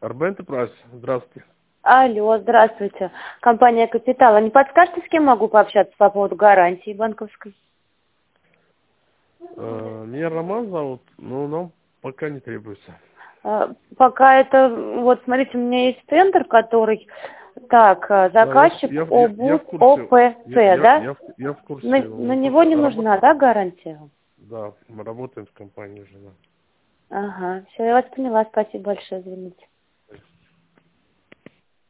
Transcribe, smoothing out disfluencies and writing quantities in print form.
РБ Enterprise, здравствуйте. Алло, здравствуйте. Компания «Капитал». А не подскажете, с кем могу пообщаться по поводу гарантии банковской? Меня Роман зовут, но нам пока не требуется. Пока это, вот смотрите, у меня есть центр, который, так, заказчик Я ОБУС в курсе. ОПЦ, да? Я в курсе. На Мы него просто не нужна, да, гарантия? Да, мы работаем в компании уже, да. Ага, все, я вас поняла, спасибо большое, извините.